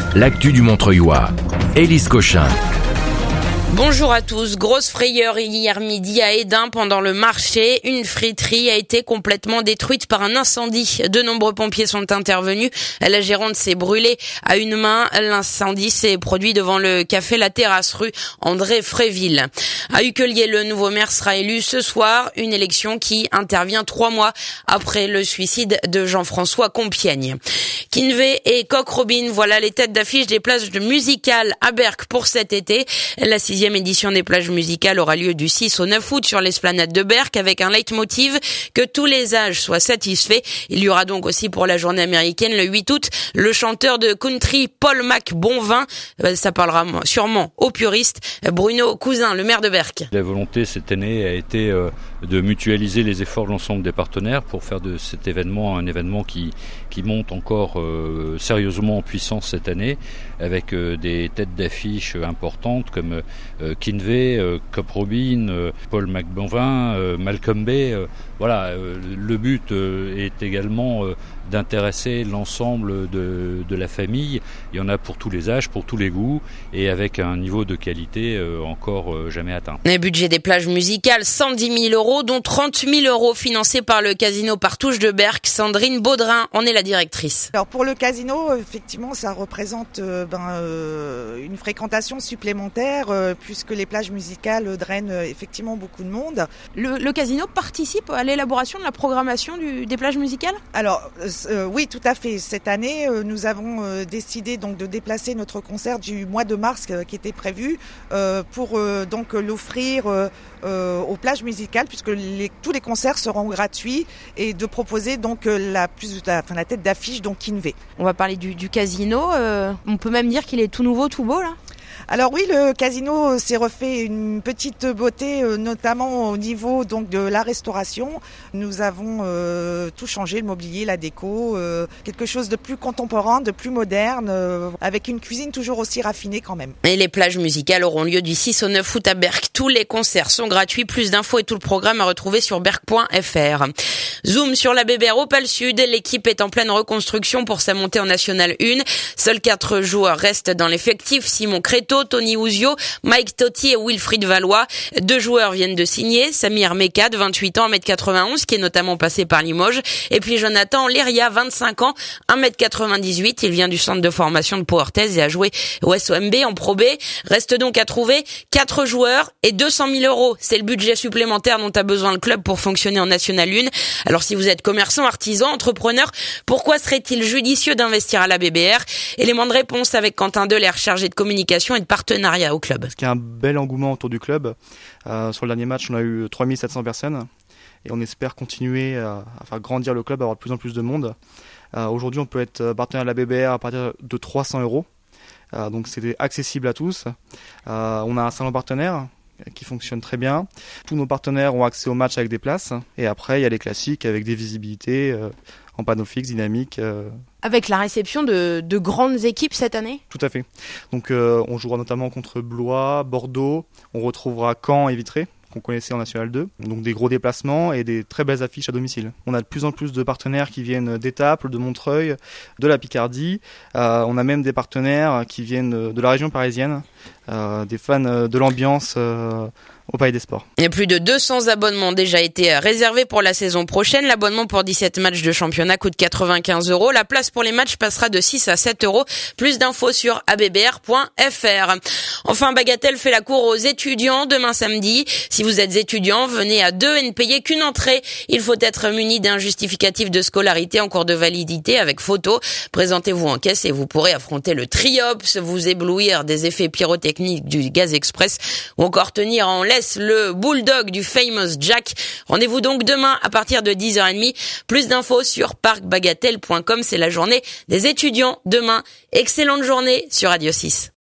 l'actu du Montreuillois. Élise Cochin. Bonjour à tous. Grosse frayeur hier midi à Hesdin pendant le marché. Une friterie a été complètement détruite par un incendie. De nombreux pompiers sont intervenus. La gérante s'est brûlée à une main. L'incendie s'est produit devant le café La Terrasse rue André Fréville. À Uquelier, le nouveau maire sera élu ce soir. Une élection qui intervient 3 mois après le suicide de Jean-François Compiègne. Kinvey et Coq Robin, voilà les têtes d'affiche des plages musicales à Berck pour cet été. La 6e édition des plages musicales aura lieu du 6 au 9 août sur l'esplanade de Berck avec un leitmotiv que tous les âges soient satisfaits. Il y aura donc aussi pour la journée américaine le 8 août le chanteur de country Paul McBonvin. Ça parlera sûrement aux puristes. Bruno Cousin, le maire de Berck. La volonté cette année a été de mutualiser les efforts de l'ensemble des partenaires pour faire de cet événement un événement qui monte encore sérieusement en puissance cette année avec des têtes d'affiche importantes comme Kinvey, Coq Robin, Paul McBonvin, Malcolm Bay. Le but est également d'intéresser l'ensemble de la famille. Il y en a pour tous les âges, pour tous les goûts et avec un niveau de qualité encore jamais atteint. Le budget des plages musicales, 110 000 euros, dont 30 000 euros financés par le casino Partouche de Berck. Sandrine Baudrin en est la directrice. Alors pour le casino, effectivement, ça représente une fréquentation supplémentaire puisque les plages musicales drainent effectivement beaucoup de monde. Le casino participe à l'élaboration de la programmation des plages musicales ? Alors oui, tout à fait. Cette année, nous avons décidé donc de déplacer notre concert du mois de mars qui était prévu pour donc l'offrir aux plages musicales puisque tous les concerts seront gratuits et de proposer donc la tête d'affiche donc Kinvey. On va parler du casino. On peut même dire qu'il est tout nouveau, tout beau là. Alors oui, le casino s'est refait une petite beauté, notamment au niveau donc de la restauration. Nous avons tout changé, le mobilier, la déco, quelque chose de plus contemporain, de plus moderne, avec une cuisine toujours aussi raffinée quand même. Et les plages musicales auront lieu du 6 au 9 août à Berck. Tous les concerts sont gratuits. Plus d'infos et tout le programme à retrouver sur berck.fr. Zoom sur la BBR Opale Sud. L'équipe est en pleine reconstruction pour sa montée en National 1. Seuls 4 joueurs restent dans l'effectif. Simon Créteau, Tony Ouzio, Mike Totti et Wilfried Valois. 2 joueurs viennent de signer. Samir Mekad, 28 ans, 1m91, qui est notamment passé par Limoges. Et puis Jonathan Leria, 25 ans, 1m98. Il vient du centre de formation de Pau Orthez et a joué au SOMB en Pro B. Reste donc à trouver 4 joueurs et 200 000 euros. C'est le budget supplémentaire dont a besoin le club pour fonctionner en National 1. Alors si vous êtes commerçant, artisan, entrepreneur, pourquoi serait-il judicieux d'investir à la BBR? Élément de réponse avec Quentin Delair, chargé de communication et de partenariat au club. Parce qu'il y a un bel engouement autour du club. Sur le dernier match, on a eu 3700 personnes et on espère continuer à faire grandir le club, à avoir de plus en plus de monde. Aujourd'hui, on peut être partenaire de la BBR à partir de 300 euros. Donc c'est accessible à tous. On a un salon partenaire qui fonctionne très bien. Tous nos partenaires ont accès aux matchs avec des places. Et après, il y a les classiques avec des visibilités en panneau fixe, dynamique. Avec la réception de grandes équipes cette année ? Tout à fait. Donc on jouera notamment contre Blois, Bordeaux. On retrouvera Caen et Vitré, qu'on connaissait en National 2. Donc des gros déplacements et des très belles affiches à domicile. On a de plus en plus de partenaires qui viennent d'Étaples, de Montreuil, de la Picardie. On a même des partenaires qui viennent de la région parisienne, des fans de l'ambiance au Palais des Sports. Il y a plus de 200 abonnements ont déjà été réservés pour la saison prochaine. L'abonnement pour 17 matchs de championnat coûte 95 euros. La place pour les matchs passera de 6 à 7 euros. Plus d'infos sur abbr.fr. Enfin, Bagatelle fait la cour aux étudiants demain samedi. Si vous êtes étudiant, venez à 2 et ne payez qu'une entrée. Il faut être muni d'un justificatif de scolarité en cours de validité avec photo. Présentez-vous en caisse et vous pourrez affronter le triops, vous éblouir des effets pyrotechniques du gaz express ou encore tenir en laisse le bulldog du Famous Jack. Rendez-vous donc demain à partir de 10h30. Plus d'infos sur parcbagatelle.com. C'est la journée des étudiants demain. Excellente journée sur Radio 6.